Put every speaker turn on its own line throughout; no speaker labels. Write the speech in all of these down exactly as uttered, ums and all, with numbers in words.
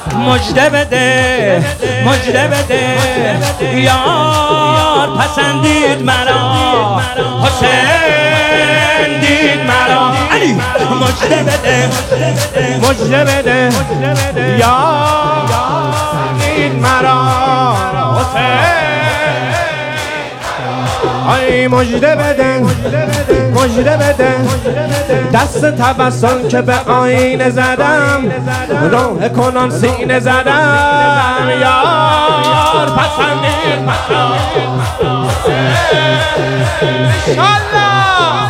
مجده بده مجده بده یار پسندید مرا حسین دید مرا علی مجده بده مجده بده یار دید مرا حسین آی مجده بده مجده بده دست تبسم که به آینه زدم روح کنان سینه زدم یار پسندید مرا انشالله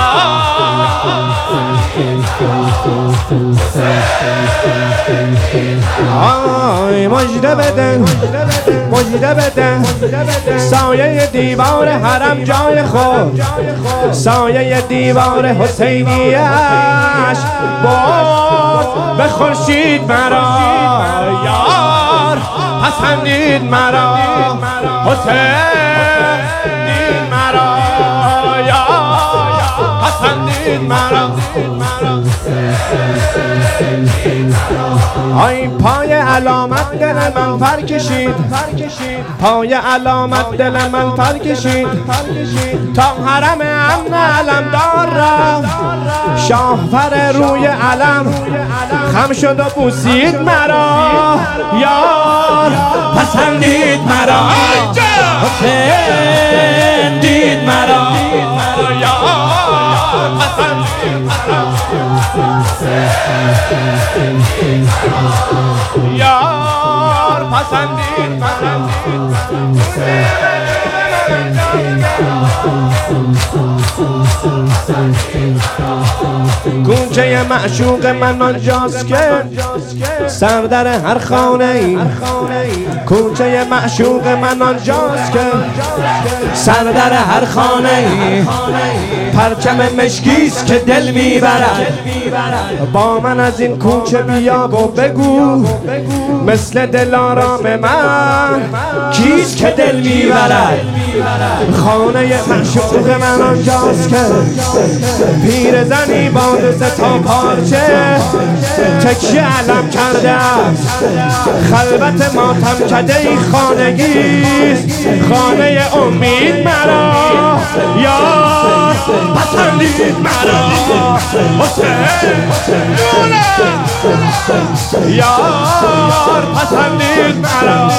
آی مجده بده مجده بده سایه دیوار حرم جای خود سایه دیوار حسینیش بود به خورشید مرا یار پسندید مرا حسین دید مرا یار پسندید مرا آی پای علامت دل من پر کشید پای علامت دل من پر کشید تا حرم امن علمدار را شاه پر روی علم خم شد و بوسید مرا یار پسندید مرا حسین دید مرا یار پسندید مرا یار پسندید مرا گوشه معشوق من آنجاست که سر در هر خانه ای کوچه معشوق من آنجاست که سر در هر خانه ای پرچم مشکیست که دل میبرد با من از این کوچه بیا و بگو مثل دلارام من کیست که دل میبرد خانه معشوق من آنجاست که پیر زنی با دو تا پارچه تکیه علم کرده خلوت ماتم کده ای خانگیست خانه امید مرا یار پسندید مرا حسین یار پسندید مرا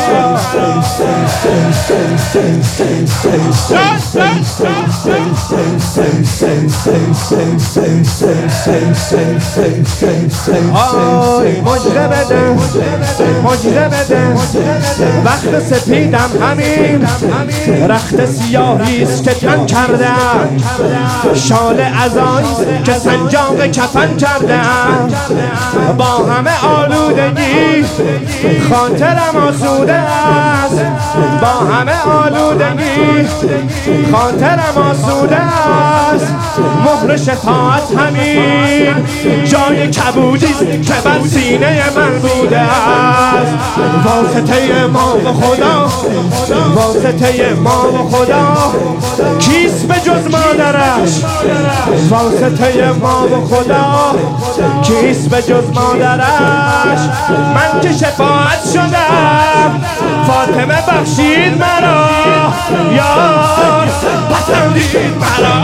آی مجده بده مجده بده وقت سپیدم همین رخت سیاهیست که تن کردم شال عزایی که سنجاق کفن کردم با همه آلودگی خاطرم آسوده است با همه آلودگی خاطرم آسوده است مهر شفاعت همین جای کبودیست که بر سینه من بوده است واسطه ما و خدا واسطه ما و خدا کیست به جز مادرش واسطه ما و خدا کیست به جز مادرش من که شفاعت شدم فاطمه بخشید مرا یار پسندید مرا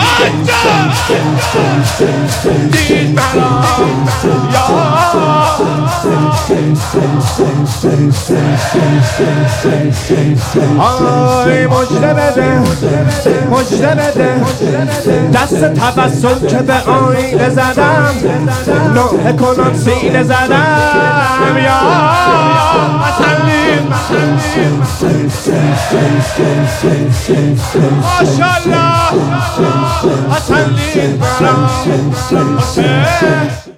دید مرا یار آی مجده بده مجده بده دست تبسم که به آینه زدم نوحه کنان سینه زدم یار پسندید ماشالله پسندید مرا